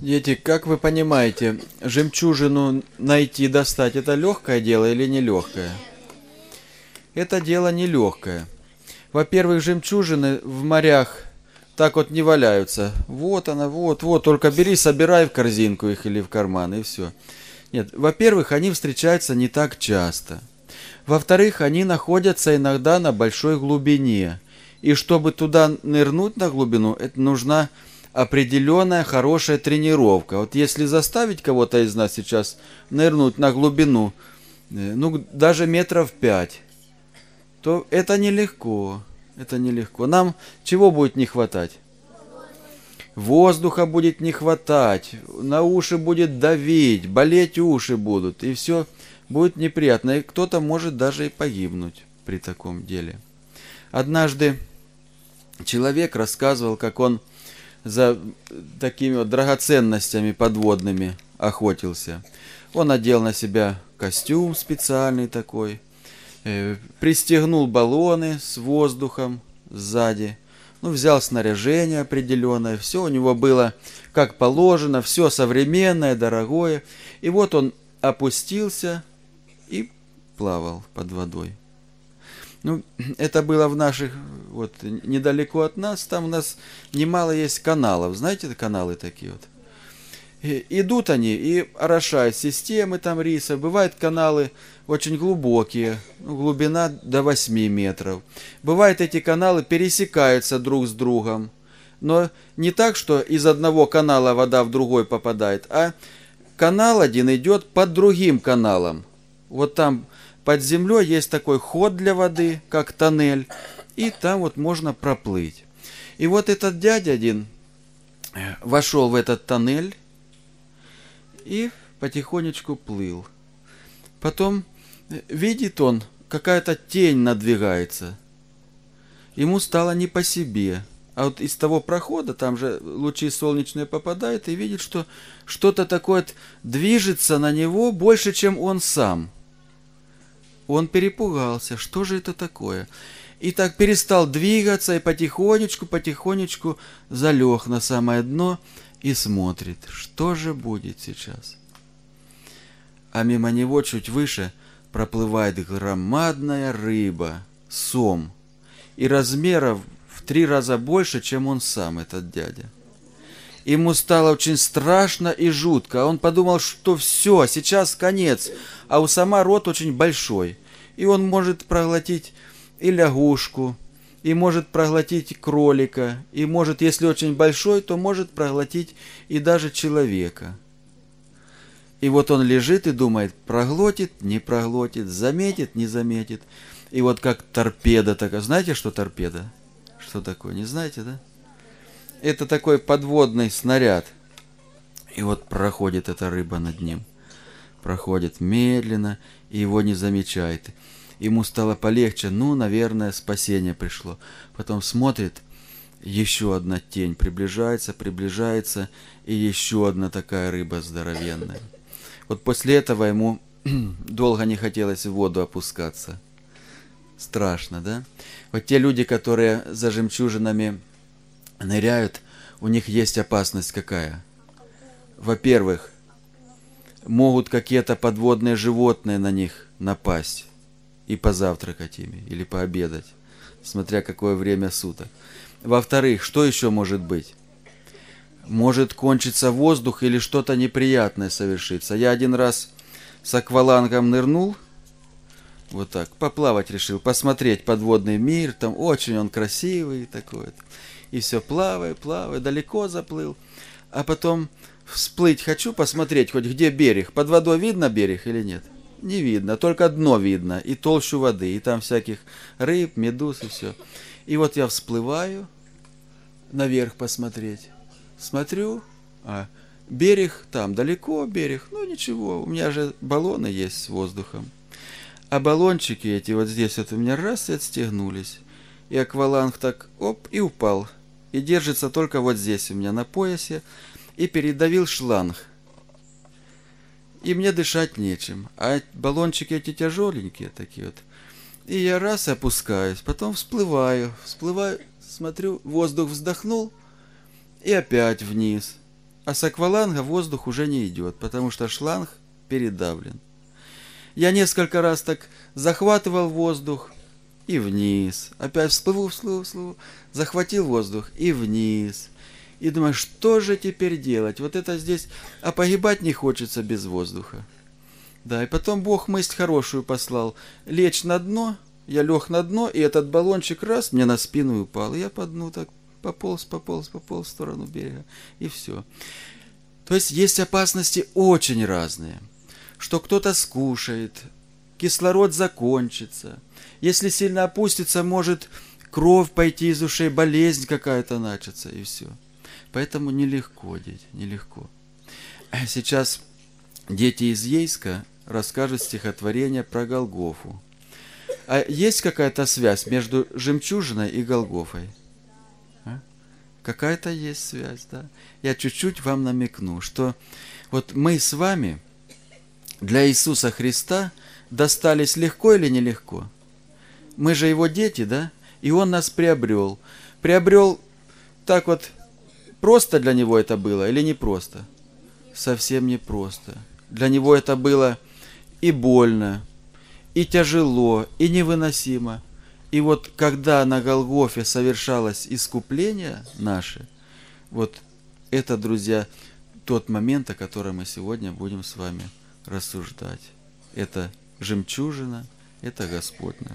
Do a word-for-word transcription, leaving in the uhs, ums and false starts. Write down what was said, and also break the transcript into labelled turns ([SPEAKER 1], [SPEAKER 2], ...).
[SPEAKER 1] Дети, как вы понимаете, жемчужину найти, достать, это легкое дело или нелегкое? Это дело нелегкое. Во-первых, жемчужины в морях так вот не валяются. Вот она, вот, вот, только бери, собирай в корзинку их или в карман, и все. Нет, во-первых, они встречаются не так часто. Во-вторых, они находятся иногда на большой глубине. И чтобы туда нырнуть на глубину, это нужна определенная хорошая тренировка. Вот если заставить кого-то из нас сейчас нырнуть на глубину, ну, даже метров пять, то это нелегко. Это нелегко. Нам чего будет не хватать? Воздуха будет не хватать, на уши будет давить, болеть уши будут, и все будет неприятно. И кто-то может даже и погибнуть при таком деле. Однажды человек рассказывал, как он за такими вот драгоценностями подводными охотился. Он одел на себя костюм специальный такой, э, пристегнул баллоны с воздухом сзади, ну, взял снаряжение определенное, все у него было как положено, все современное, дорогое. И вот он опустился и плавал под водой. Ну, это было в наших, вот, недалеко от нас, там у нас немало есть каналов, знаете, каналы такие вот. И, идут они и орошают системы там риса, бывают каналы очень глубокие, ну, глубина до восьми метров. Бывает, эти каналы пересекаются друг с другом, но не так, что из одного канала вода в другой попадает, а канал один идет под другим каналом. Вот там под землей есть такой ход для воды, как тоннель, и там вот можно проплыть. И вот этот дядя один вошел в этот тоннель и потихонечку плыл. Потом видит он, какая-то тень надвигается. Ему стало не по себе. А вот из того прохода, там же лучи солнечные попадают, и видит, что что-то такое движется на него больше, чем он сам. Он перепугался, что же это такое? И так перестал двигаться и потихонечку, потихонечку залег на самое дно и смотрит, что же будет сейчас. А мимо него чуть выше проплывает громадная рыба, сом, и размеров в три раза больше, чем он сам, этот дядя. Ему стало очень страшно и жутко. Он подумал, что все, сейчас конец. А у сома рот очень большой. И он может проглотить и лягушку, и может проглотить кролика, и может, если очень большой, то может проглотить и даже человека. И вот он лежит и думает, проглотит, не проглотит, заметит, не заметит. И вот как торпеда такая. Знаете, что торпеда? Что такое, не знаете, да? Это такой подводный снаряд. И вот проходит эта рыба над ним. Проходит медленно, и его не замечает. Ему стало полегче. Ну, наверное, спасение пришло. Потом смотрит, еще одна тень приближается, приближается, и еще одна такая рыба здоровенная. Вот после этого ему долго не хотелось в воду опускаться. Страшно, да? Вот те люди, которые за жемчужинами ныряют, у них есть опасность какая? Во-первых, могут какие-то подводные животные на них напасть и позавтракать ими, или пообедать, смотря какое время суток. Во-вторых, что еще может быть? Может кончиться воздух или что-то неприятное совершиться. Я один раз с аквалангом нырнул, вот так, поплавать решил, посмотреть подводный мир, там очень он красивый такой. И все, плаваю, плаваю, далеко заплыл. А потом всплыть хочу, посмотреть хоть где берег. Под водой видно берег или нет? Не видно, только дно видно и толщу воды. И там всяких рыб, медуз и все. И вот я всплываю наверх посмотреть. Смотрю, а берег там, далеко берег. Ну ничего, у меня же баллоны есть с воздухом. А баллончики эти вот здесь вот у меня раз и отстегнулись. И акваланг так, оп, и упал. И держится только вот здесь у меня на поясе. И передавил шланг. И мне дышать нечем. А баллончики эти тяжеленькие такие вот. И я раз опускаюсь, потом всплываю. Всплываю, смотрю, воздух вздохнул. И опять вниз. а с акваланга воздух уже не идет, потому что шланг передавлен. Я несколько раз так захватывал воздух и вниз. Опять всплыву, всплыву, всплыву. Захватил воздух и вниз. И думаю, что же теперь делать? Вот это здесь... А погибать не хочется без воздуха. Да, и потом Бог мысль хорошую послал. Лечь на дно. Я лег на дно, и этот баллончик раз мне на спину упал. И я по дну так пополз, пополз, пополз в сторону берега. И все. То есть есть опасности очень разные. Что кто-то скушает, кислород закончится. Если сильно опустится, может кровь пойти из ушей, болезнь какая-то начаться, и все. Поэтому нелегко, дети, нелегко. Сейчас дети из Ейска расскажут стихотворение про Голгофу. А есть какая-то связь между жемчужиной и Голгофой? А? Какая-то есть связь, да. Я чуть-чуть вам намекну, что вот мы с вами для Иисуса Христа достались легко или нелегко? Мы же Его дети, да? И Он нас приобрел. Приобрел так вот, просто для Него это было или не просто? Совсем не просто. Для Него это было и больно, и тяжело, и невыносимо. И вот когда на Голгофе совершалось искупление наше, вот это, друзья, тот момент, о котором мы сегодня будем с вами рассуждать. Это жемчужина, это Господь наш.